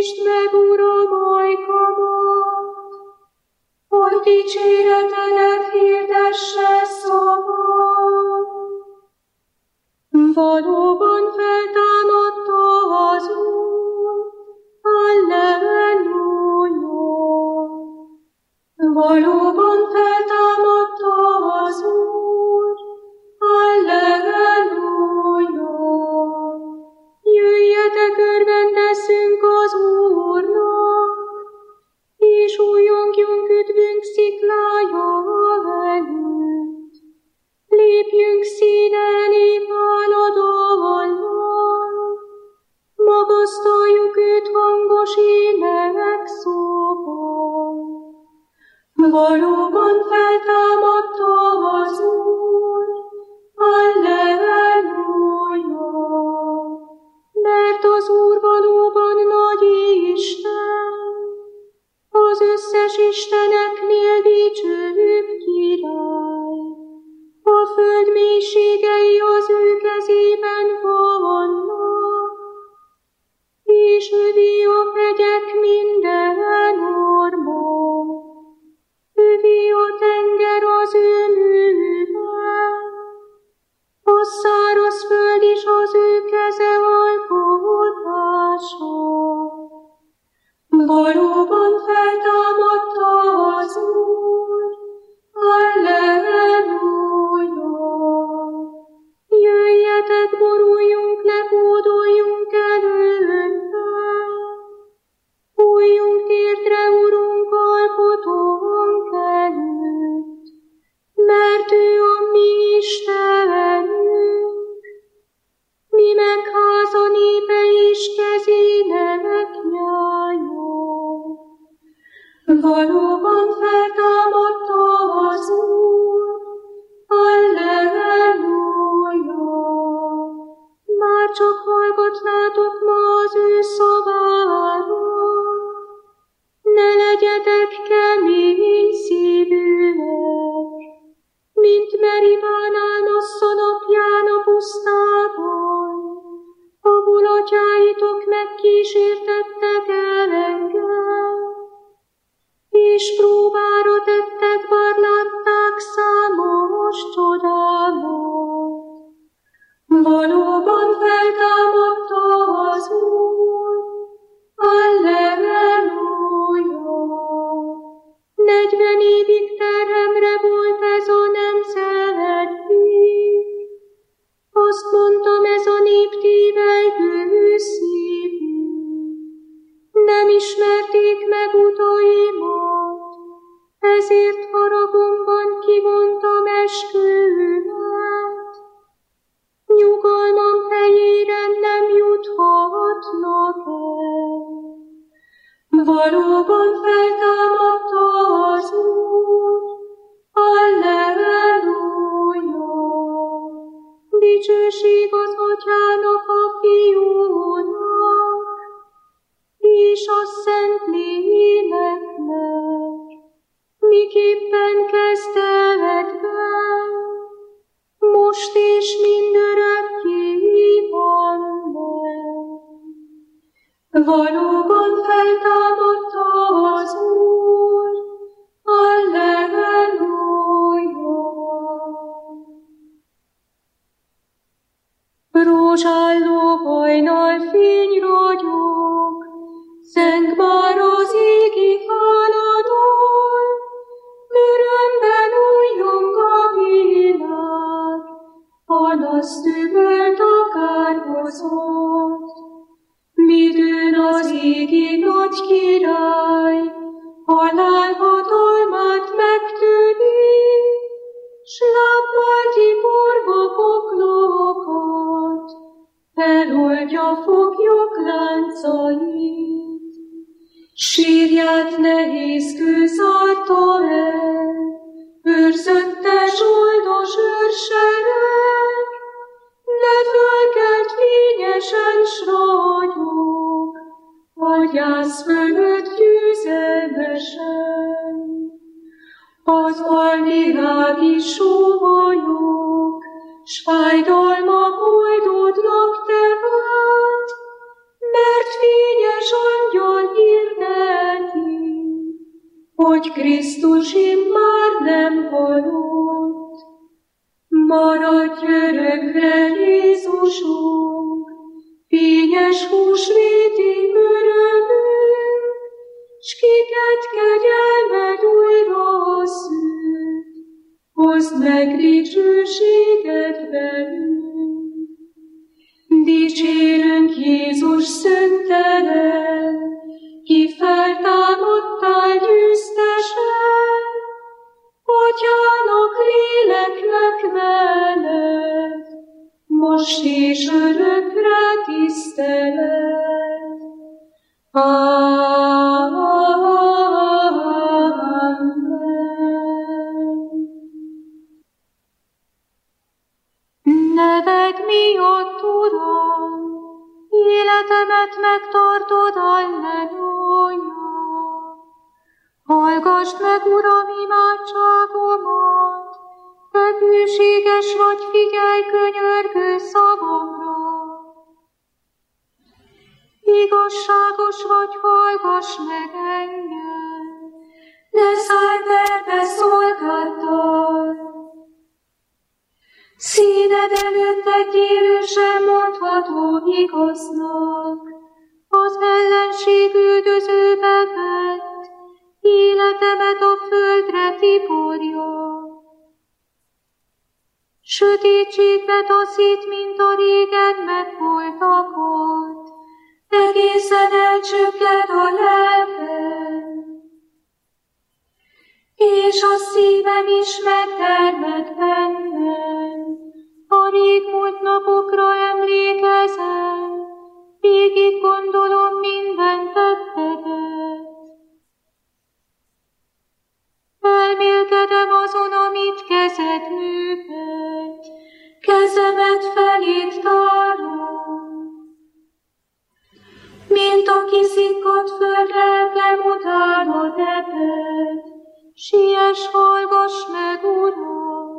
Szólítsd meg, Uram, ajkamat, hogy dicséretedet hirdesse szabad. Valóban feltámadta az Úr, halleluja! Valóban feltámadta az Úr, halleluja! Jöjjetek, örvendezzünk az Úrnak, és újjongjunk üdvünk sziklája előtt. Lépjünk színe elé váladallal, magasztaljuk őt hangos ének szóval. Valóban feltámadta az Úr, halleluja! Mert az Úr valóban nagy Isten, az összes isteneknél dicsőbb király. A föld mélységei az ő kezében vannak, és övé a hegyek minden orma. Övé a tenger az ő műve, a száraz föld is az ő keze alkotása. Valóban feltámadta az Úr, halleluja! Jöjjetek, boruljunk le, hódoljunk előtte, fújjunk térdre, Urunk, alkotónk előtt, mert ő a mi Istenünk, mi meg háza népe is kezének nyája. Valóban feltámadta az Úr, halleluja! Már csak hallgatnátok ma az ő szavára, ne legyetek kemény szívűek, mint Meribán Massza napján a pusztában, ahol atyáitok megkísértettek el engem, és próbára tettek, bár látták számos csodámat. Valóban feltámadta az Úr, halleluja! 40 évig terhemre volt ez a nemzedék. Azt mondtam, ez a nép tévelygő szívű. Nem ismerték meg utaimat, ezért haragomban kivontam esküvőmet. Nyugalmam helyére nem juthatnak el. Valóban feltámadta az Úr, halleluja! Dicsőség az Atyának, a Fiúnak, és a Szentléleknek, miképpen kezdetben, most és mindörökké van. Valóban feltámadta az Úr, halleluja! Rózsálló hajnal fény ragyog, zeng már az égi faladon, örömben újjong a világ, panaszt üvölt a kárhozott. Midőn az égi nagy király, halálhatalmát megtűni, s lábbal tiporva poklokat, feloldja foglyok láncait. Sírját nehéz kő zárta el, őrzöttes oldos őrsereg, de fölkelt fényesen s ragyog, a gyász fölött győzelmesen. Az alvilági sóhajok, s fájdalmak oldódnak te vált, mert fényes angyal hogy Krisztus immár nem halott. Maradj örökre, Jézusunk, fényes húsvéti örömünk, s kiket kegyelmed újra szült, hozd meg dicsőséget velünk. Dicsérünk Jézus szöntelen, ki feltámadtál győztesen, Atyának, léleknek mellett, most és örökre tisztelet. Amen. Neved miatt, Uram, életemet megtartod, alleluja. Hallgassd meg, Uram, imádságomat, te bűséges vagy, figyelj könyörgő szavamra. Igazságos vagy, hallgass meg engem, ne szállj perbe szolgáddal. Színed előtt egy élő sem mondható igaznak, az ellenség üldözőbe vett, életemet a földre tiporja. Sötétségbe taszít, mint a régen megvoltakat, egészen elcsökked a lelkem, és a szívem is megtermett bennem. A régmúlt napokra emlékezem, végig gondolom minden tettedet. Elmélkedem azon, amit kezed művelt, kezemet felét tárom. Mint a kiszikkadt föld, lelkem utána teped, siess, hallgass meg, Uram!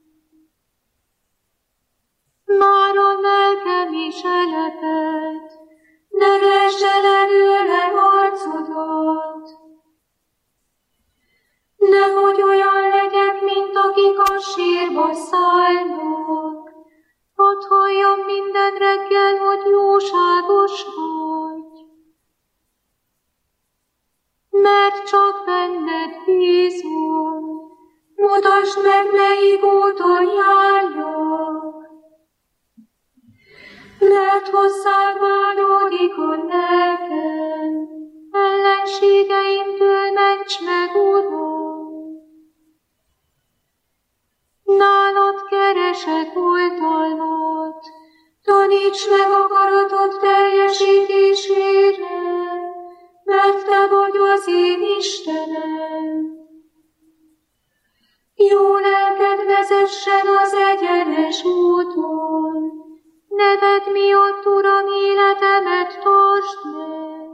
Már a lelkem is eleped, ne vesd el előlem arcodat. Nehogy olyan legyek, mint akik a sírba szállnak, hadd halljam minden reggel, hogy jóságos vagy. Mert csak benned bízom, mutasd meg, melyik úton járjak. Mert hozzád vágyódik a lelkem, ellenségeimtől ments meg, Uram. Nálad keresek oltalmat, taníts meg akaratod teljesítésére, mert te vagy az én Istenem. Jó lelked vezessen az egyenes úton, neved miatt, Uram, életemet tartsd meg.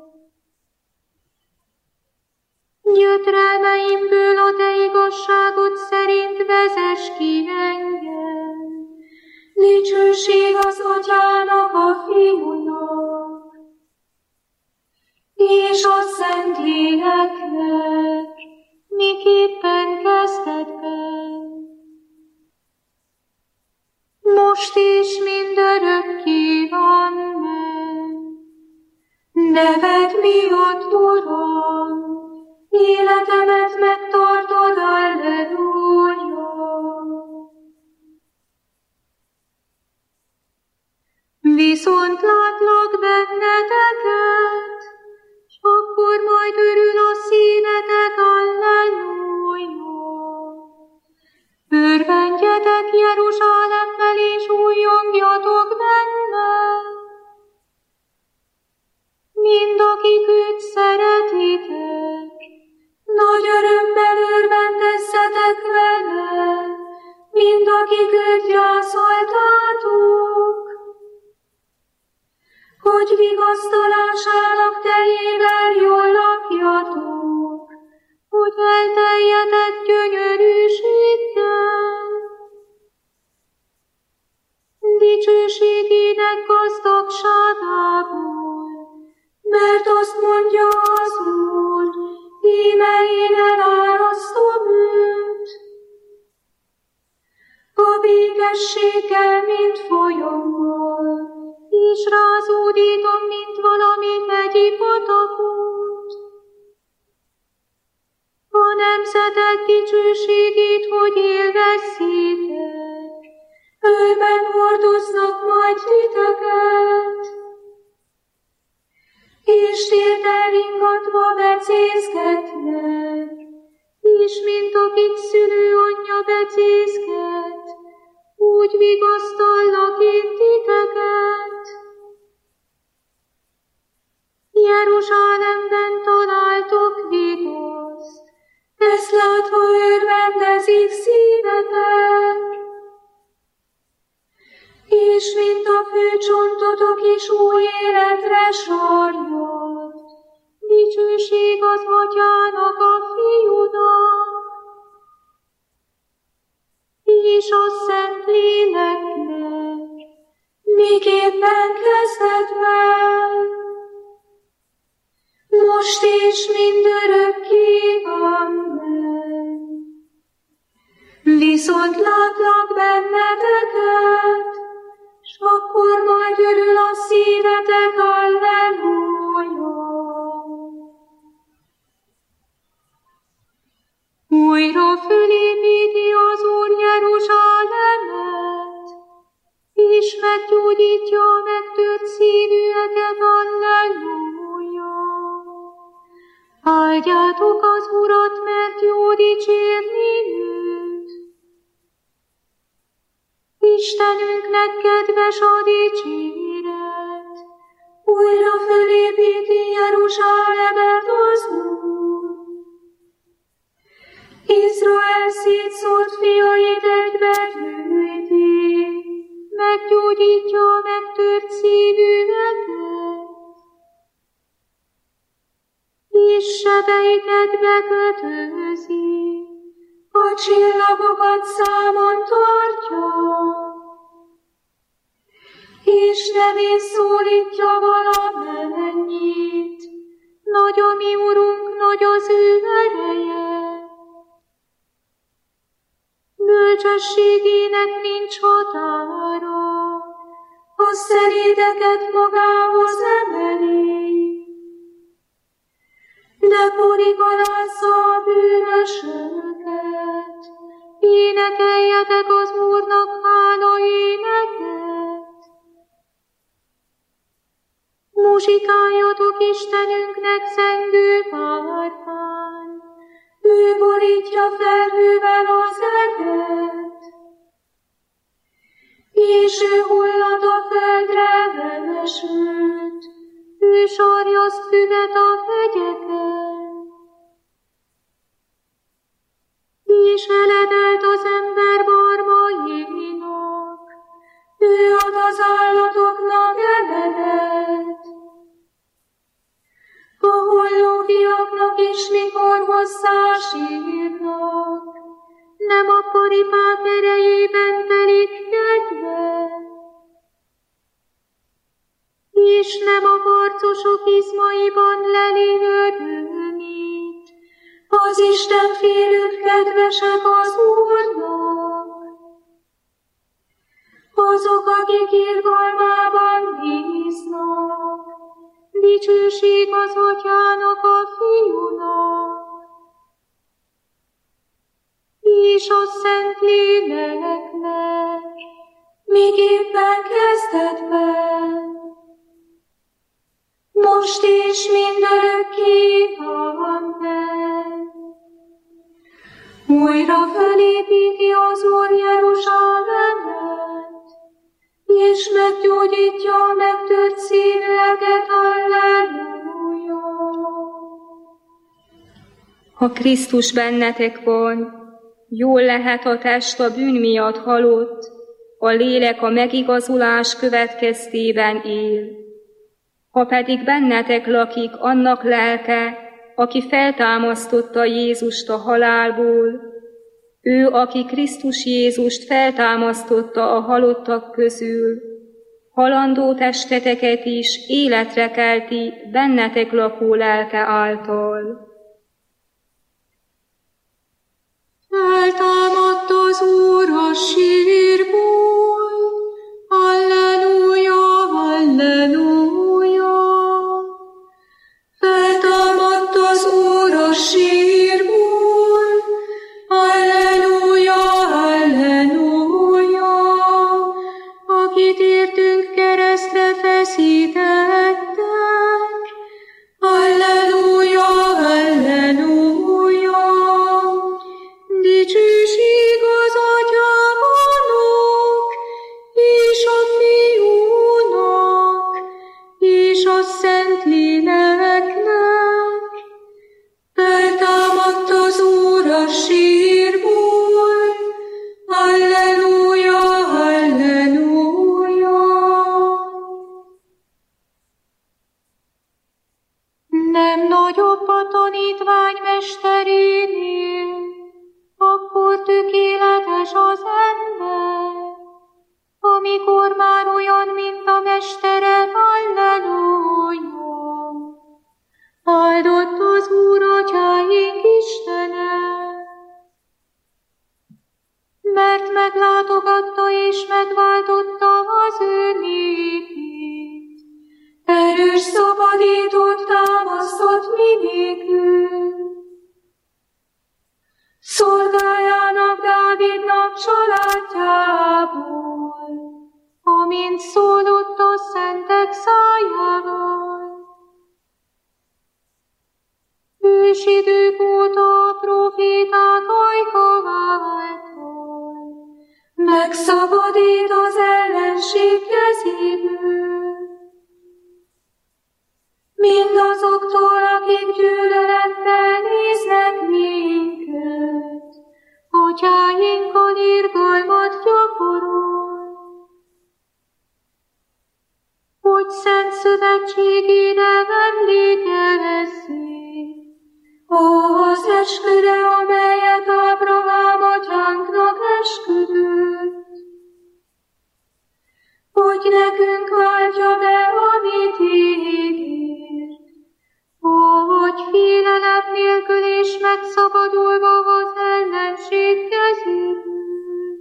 Gyötrelmeimből a te igazságod szerint vezess ki engem. Dicsőség az Atyának, a Fiúnak, és a Szentléleknek, miképpen kezdetben, most is mindörökké. Amen. Neved miatt, Uram, életemet megtartod, alleluja. Viszont látlak benneteket, s akkor majd örül a szívetek, alleluja. Örvendjetek Jeruzsálemmel, és újjongjatok benne. Mind akik őt szeretitek, nagy örömmel örvendezzetek vele, mind akik őt gyászoltátok, hogy vigasztalásának teljével jól lakjatok, hogy elteljetek gyönyörűséggel. Dicsőségének gazdagságából, mert azt mondja az Úr, íme én mint folyammal, és rázódítom, mint valami hegyi patakot. A nemzetek dicsőségét, hogy élvezzétek, őben hordoznak majd titeket, és térden ringatva becézgetnek, és mint akik szülő anyja becézget, úgy vigasztallak én titeket. Jeruzsálemben találtok vigaszt, ezt látva örvendezik szívetek, és mint a főcsontotok is új életre sarjad, dicsőség az Atyának, a Fiúnak, és a Szent Léleknek, miképpen kezdetben, most és mindörökké. Amen. Viszont látlak benneteket, s akkor majd örül a szívetek, Alleluja. Újra fölépíti az Úr Jeruzsálemet, és meggyógyítja a megtört szívűeket, Alleluja. Áldjátok az Urat, mert jó dicsérni őt. Istenünknek kedves a dicséret, újra fölépíti Jeruzsálemet az Úr. Izrael szétszórt fiait egybegyűjti, meggyógyítja a megtört szívűeket, és sebeiket bekötözi, a csillagokat számon tartja, és nevén szólítja valamennyit. Nagy a mi Urunk, nagy az ő ereje, bölcsességének nincs határa, a szerédeket magához emeli, de porigalázza a bűnösöket. Énekeljetek az Úrnak hála éneket. Muzsikáljatok Istenünknek zengő párpán, ő borítja felhővel az eget, és ő hullat a földre vevesőt, ő sarjaszt füvet a hegyeken, és eledelt az ember barmainak, ő ad az állatoknak emedet, a holló fiaknak is, mikor hozzá sírnak, nem a paripák erejében telik kedve, és nem a harcosok izmaiban leli örömét. Az Isten félők kedvesek az Úrnak, azok, akik irgalmában bíznak, dicsőség az Atyának, a Fiúnak, és a Szent Léleknek, miképpen kezdetben, most és mindörökké. Amen. Újra fölépíti az Úr Jeruzsálemet, és meggyógyítja a megtört szívűeket. Alleluja. Ha Krisztus bennetek van, jól lehet a test a bűn miatt halott, a lélek a megigazulás következtében él. Ha pedig bennetek lakik annak lelke, aki feltámasztotta Jézust a halálból, ő, aki Krisztus Jézust feltámasztotta a halottak közül, halandó testeteket is életre kelti bennetek lakó lelke által. Feltámadt az Úr a sírból, Szentléleknek. Feltámadt az Úr a sírból, halleluja, halleluja. Nem nagyobb a tanítvány mesterénél, akkor tökéletes az ember, amikor már olyan, mint a mestere, halleluja. Áldott az Úr atyáink Istene, mert meglátogatta és megváltotta az ő népét. Erős szabadítót támasztott minékül, szolgájának Dávidnak családjából, amint szólott a szentek szájával. Ősidők óta a proféták ajka által megszabadít az ellenség kezéből, mindazoktól, akik gyűlölettel néznek minket, atyáinkkal irgalmat gyakorol, hogy szent szövetségére emlékezzék, az esküre, amelyet Ábrahám atyánknak esküdött, hogy nekünk váltja be, amit ígért, hogy félelem nélkül és megszabadulva az ellenség kezéből.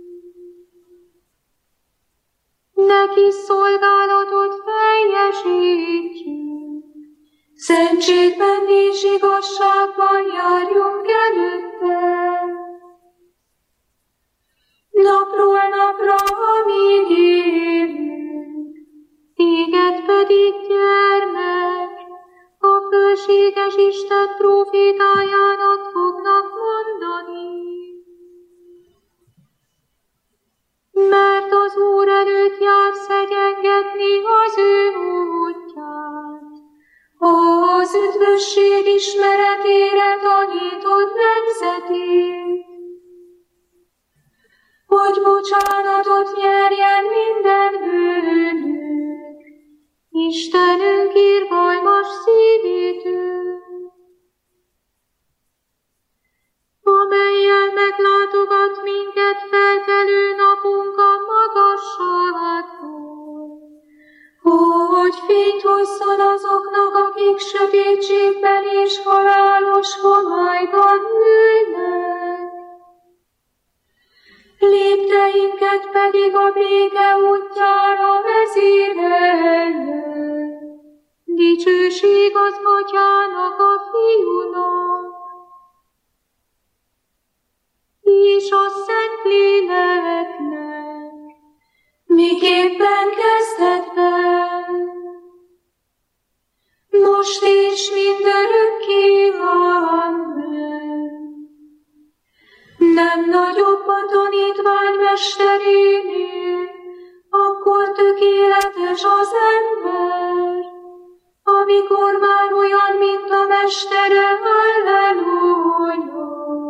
Neki szolgálatot teljesítjük, szentségben és igazságban járjunk előtte. Napról napra, amíg élünk, téged pedig, gyermek, a fölséges Isten profétájának fognak mondani. Mert az Úr előtt jár szegyengetni az ő útját, az üdvösség ismeretére tanított nemzetét, hogy bocsánatot nyerjen minden bűnünk, Istenünk irgalmas szívétől, amellyel meglátogat minket felkelő napunk a magasságból, hogy fényt hozzon azoknak, akik sötétségben és halálos homályban ülnek. Lépteinket pedig a béke útjára vezérelje. Dicsőség az Atyának, a Fiúnak, és a Szentléleknek, miképpen kezdetben, most és mindörökké. Amen. Nem nagyobb a tanítvány mesterénél, akkor tökéletes az ember, amikor már olyan, mint a mestere, halleluja.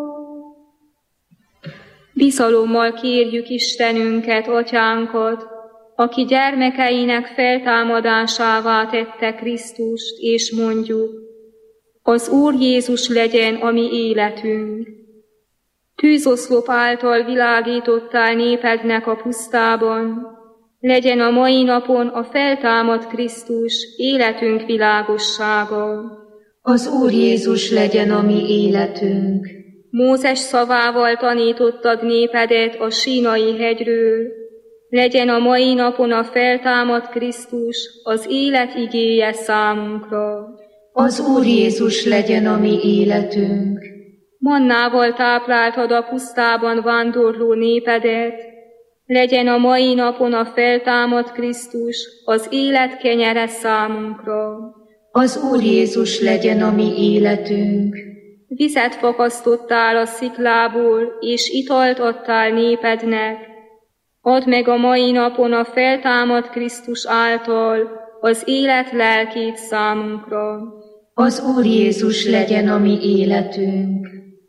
Bizalommal kérjük Istenünket, Atyánkat, aki gyermekeinek feltámadásává tette Krisztust, és mondjuk, az Úr Jézus legyen a mi életünk. Tűzoszlop által világítottál népednek a pusztában, legyen a mai napon a feltámadt Krisztus életünk világossága. Az Úr Jézus legyen a mi életünk. Mózes szavával tanítottad népedet a Sínai hegyről, legyen a mai napon a feltámadt Krisztus az élet igéje számunkra. Az Úr Jézus legyen a mi életünk. Mannával tápláltad a pusztában vándorló népedet, legyen a mai napon a feltámadt Krisztus az élet kenyere számunkra. Az Úr Jézus legyen a mi életünk. Vizet fakasztottál a sziklából, és italt adtál népednek. Add meg a mai napon a feltámadt Krisztus által az élet lelkét számunkra. Az Úr Jézus legyen a mi életünk.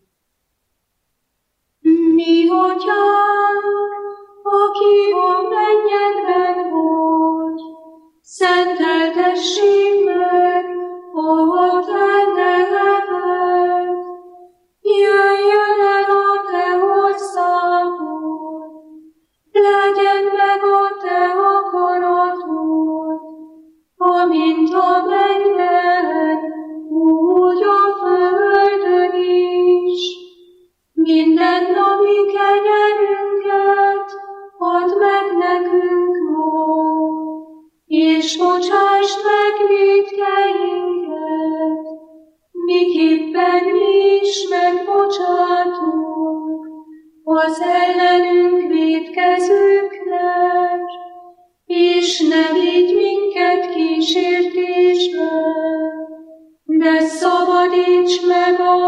Mi Atyánk, aki a mennyekben vagy, szenteltessék meg a te neved. Jöjjön el a te országod, legyen meg a te akaratod, amint a mennyben, úgy a földön is. Minden napi kenyerünket add meg nekünk ma, és bocsásd meg vétkeinket, miképpen mi is megbocsátunk az ellenünk vétkezőknek, és ne vigy minket kísértésbe, de szabadíts meg a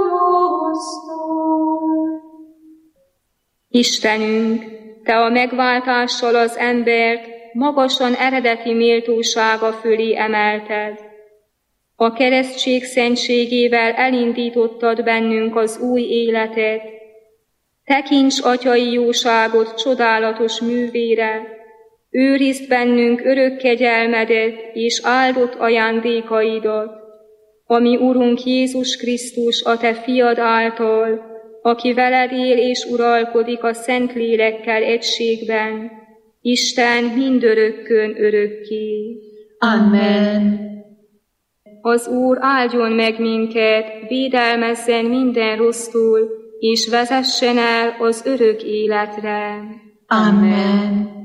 gonosztól. Istenünk, te a megváltással az embert magasan eredeti méltósága fölé emelted. A keresztség szentségével elindítottad bennünk az új életet. Tekints atyai jóságot csodálatos művére, őrizd bennünk örök kegyelmedet és áldott ajándékaidat, ami Urunk Jézus Krisztus a te fiad által, aki veled él és uralkodik a Szentlélekkel egységben, Isten mindörökkön örökké. Amen. Az Úr áldjon meg minket, védelmezzen minden rossztól, és vezessen el az örök életre. Amen.